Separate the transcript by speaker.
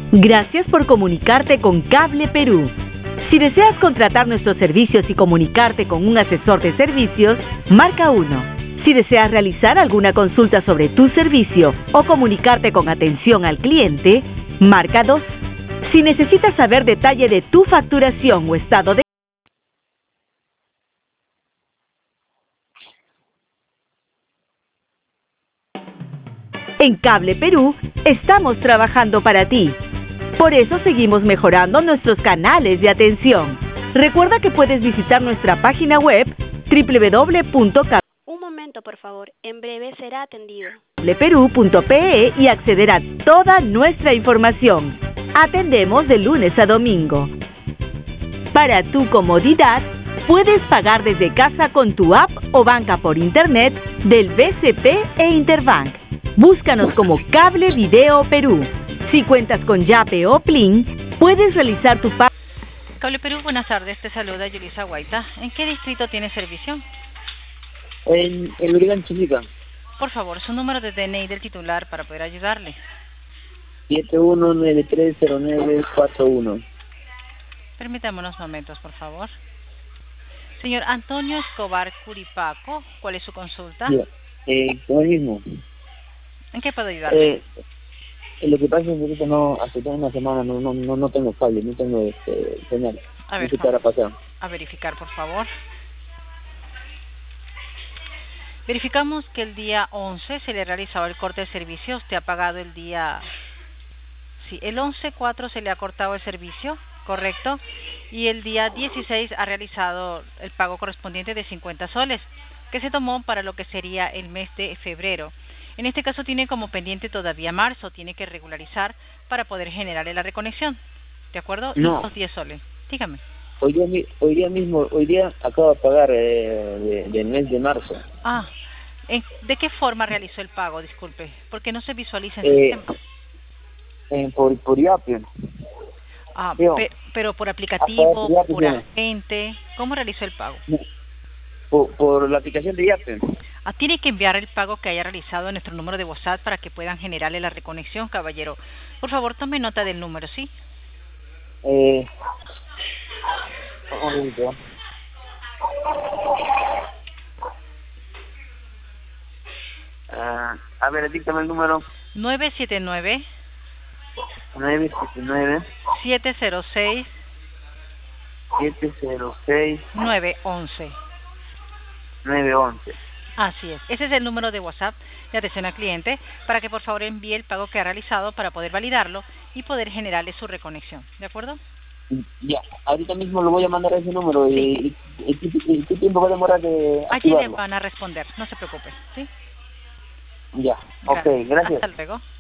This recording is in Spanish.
Speaker 1: Gracias por comunicarte con Cable Perú. Si deseas contratar nuestros servicios y comunicarte con un asesor de servicios, marca 1. Si deseas realizar alguna consulta sobre tu servicio o comunicarte con atención al cliente, marca 2. Si necesitas saber detalle de tu facturación o estado de... En Cable Perú, estamos trabajando para ti. Por eso seguimos mejorando nuestros canales de atención. Recuerda que puedes visitar nuestra página web www.cableperú.pe
Speaker 2: Un momento, por favor. En breve será atendido.
Speaker 1: y acceder a toda nuestra información. Atendemos de lunes a domingo. Para tu comodidad, puedes pagar desde casa con tu app o banca por internet del BCP e Interbank. Búscanos como Cable Video Perú. Si cuentas con Yape o Plin, puedes realizar tu pago.
Speaker 3: Cable Perú, buenas tardes. Te saluda Yulisa Guaita. ¿En qué distrito tiene servicio?
Speaker 4: En Urigan, Chilica.
Speaker 3: Por favor, su número de DNI del titular para poder ayudarle.
Speaker 4: 71930941.
Speaker 3: Permítame unos momentos, por favor. Señor Antonio Escobar Curipaco, ¿cuál es su consulta?
Speaker 4: Como el mismo.
Speaker 3: ¿En qué puedo ayudarle?
Speaker 4: Lo que pasa es que ahorita hace toda una semana no tengo cable, no tengo señal.
Speaker 3: A ver,
Speaker 4: ¿Qué estará pasando?
Speaker 3: A verificar, por favor. Verificamos que el día 11 se le ha realizado el corte de servicio. Usted ha pagado el día... Sí, el 11/4 se le ha cortado el servicio, correcto. Y el día 16 ha realizado el pago correspondiente de 50 soles, que se tomó para lo que sería el mes de febrero. En este caso tiene como pendiente todavía marzo, tiene que regularizar para poder generarle la reconexión, ¿de acuerdo?
Speaker 4: No.
Speaker 3: Y los 10 soles. Dígame.
Speaker 4: Hoy día acabo de pagar del mes de marzo.
Speaker 3: Ah, ¿de qué forma realizó el pago? Disculpe, porque no se visualiza en el sistema.
Speaker 4: Por Yape.
Speaker 3: Ah, pero por aplicativo, por agente, ¿cómo realizó el pago?
Speaker 4: Por la aplicación de Yape.
Speaker 3: Tiene que enviar el pago que haya realizado a nuestro número de WhatsApp para que puedan generarle la reconexión, caballero. Por favor, tome nota del número, ¿sí?
Speaker 4: A ver, dígame el número.
Speaker 3: 979 706 911. Así es. Ese es el número de WhatsApp de atención al cliente para que por favor envíe el pago que ha realizado para poder validarlo y poder generarle su reconexión. ¿De acuerdo?
Speaker 4: Ya, ahorita mismo lo voy a mandar a ese número.
Speaker 3: Sí.
Speaker 4: ¿Y qué tiempo va a demorar de
Speaker 3: Allí le
Speaker 4: activarlo?
Speaker 3: van a responder, no se preocupe, ¿sí?
Speaker 4: Ya, ok, gracias.
Speaker 3: Hasta luego.